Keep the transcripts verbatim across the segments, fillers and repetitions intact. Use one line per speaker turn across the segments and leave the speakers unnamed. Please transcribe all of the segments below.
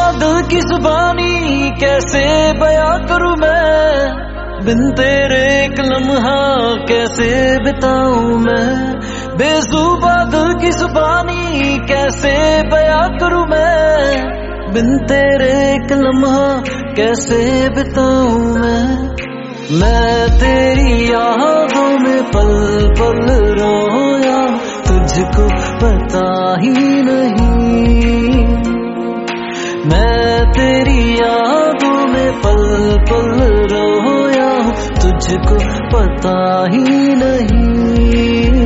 बादल की जुबानी कैसे बयां करूं मैं, बिन तेरे एक लम्हा कैसे बिताऊं मैं। बेजुबा दिल की जुबानी कैसे बयां करूं मैं, बिन तेरे एक लम्हा कैसे बिताऊं मैं। मैं तेरी यादों में पल पल रोया, तुझको पता ही नहीं। मैं तेरी यादों में पल पल रोया, तुझको पता ही नहीं।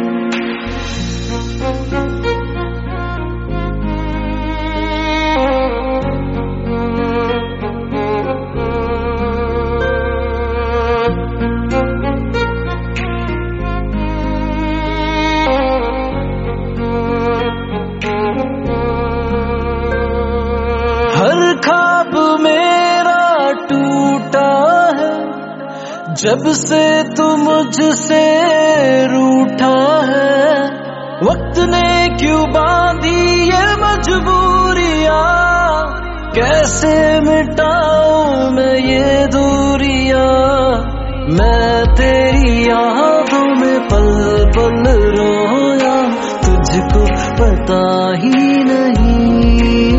हर ख्वाब मेरा टूटा है, जब से तू मुझसे रूठा है। वक्त ने क्यों बांधी ये मजबूरियां, कैसे मिटाऊं मैं ये दूरियां। मैं तेरी यादों में पल पल रोया, तुझको पता ही नहीं।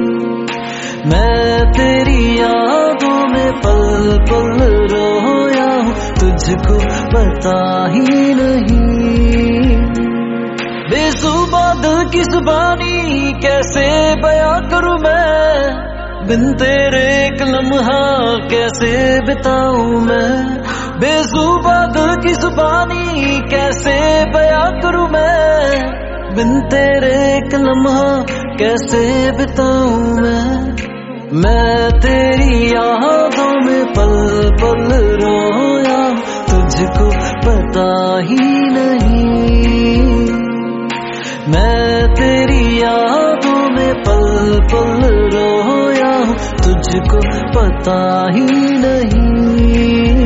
मैं तेरी यादों में पल पल रोया, तुझको पता ही नहीं। बेजुबा दिल की जुबानी कैसे बयां करूं मैं, बिन तेरे एक लम्हा कैसे बिताऊं मैं। बेजुबा दिल की जुबानी कैसे बयां करूं मैं, बिन तेरे एक लम्हा कैसे बिताऊं मैं। मैं तेरी यादों में पल पल रोया, तुझको पता ही नहीं। मैं तेरी यादों में पल पल रोया, तुझको पता ही नहीं।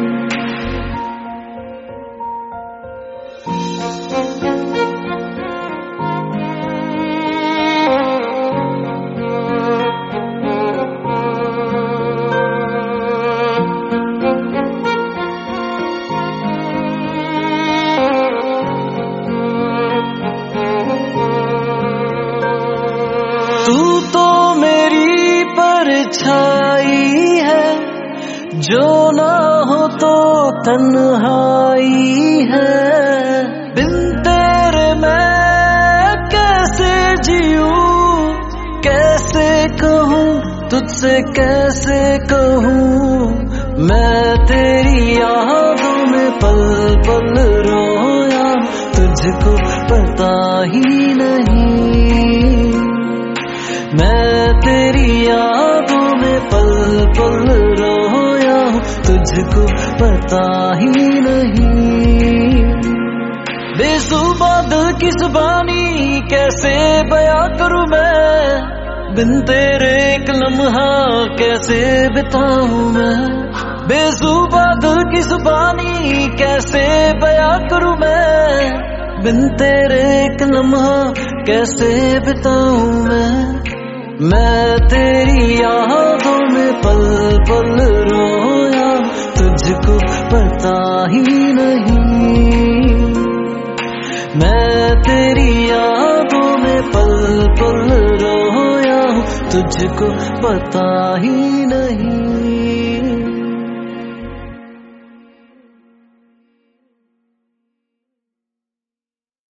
तू तो मेरी परछाई है, जो ना हो तो तन्हाई है। बिन तेरे मैं कैसे जीऊं, कैसे कहूँ तुझसे कैसे कहूँ। मैं तेरी यादों में पल पल रोया, तुझको पता ही नहीं। मैं तेरी यादों में पल पल रोया, तुझको पता ही नहीं। बेजुबा दिल की जुबानी कैसे बयां करूं मैं, बिन तेरे एक लम्हा कैसे बिताऊं मैं। बेजुबा दिल की जुबानी कैसे बयां करूं मैं, बिन तेरे एक लम्हा कैसे बिताऊं मैं। मैं तेरी यादों में पल पल रोया, तुझको पता ही नहीं। मैं तेरी यादों में पल पल रोया, तुझको पता ही नहीं।